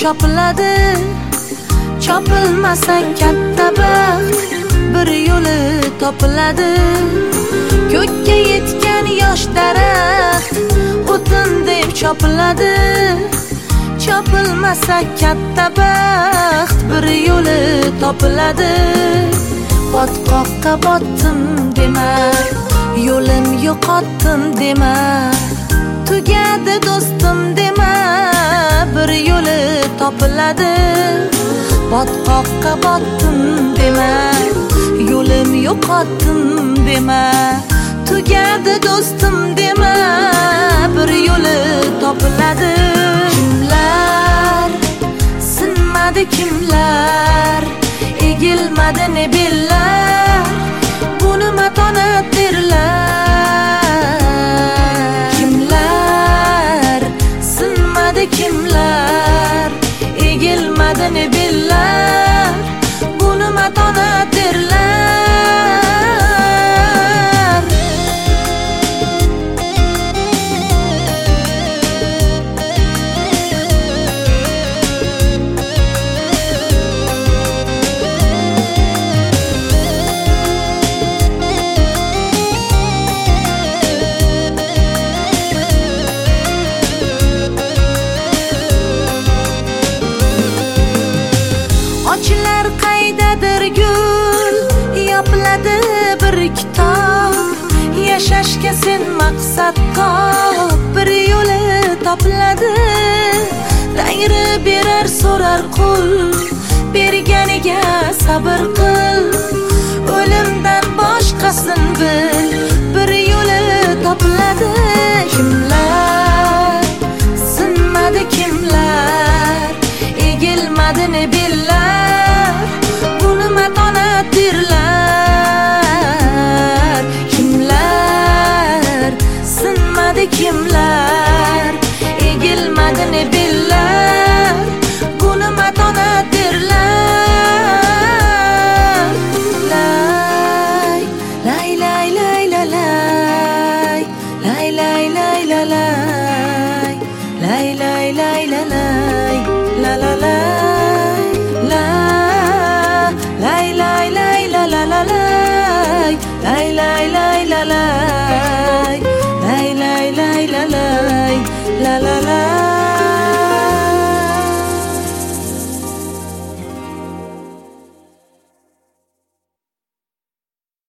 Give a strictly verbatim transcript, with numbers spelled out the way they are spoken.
chopiladi, chopilmasa katta baxt bir yo'li topiladi. Ko'kka yetgan yosh daraxt o'tin deb chopiladi, chopilmasa katta baxt bir yo'li topiladi. Botqoqqa botdim dema, yo'lim yo'qotdim dema, tugadi do'stim dema, bir yo'li topiladi. Botqoqqa botdim dema, yo'lim yo'qotdim dema, tugadi do'stim dema, bir yo'li topiladi. Kimlar sinmadi, kimlar egilmadi ne bellar, buni matonat derlar. Kimlar sinmadi, kimlar egilmadi ne bellar, buni matonat derlar. Ochlar qaydadir gul, yopiladi bir kitob. Yashashga sen maqsad top, bir yo'li topiladi. Tangri berar so'rar qul, berganiga sabr qil. O'limdan boshqasin bil, bir yo'li topiladi. Kimlar sinmadi, kimlar egilmadi ne bellar, buni matonat derlar. Kimlar sinmadi, kimlar egilmadi ne bellar, buni matonat derlar. Lay lay lay lay lay lay lay lay lay lay lay lay lay lay la la la la lay lay lay la la la lay lay lay lay la lay lay lay lay la lay la la la.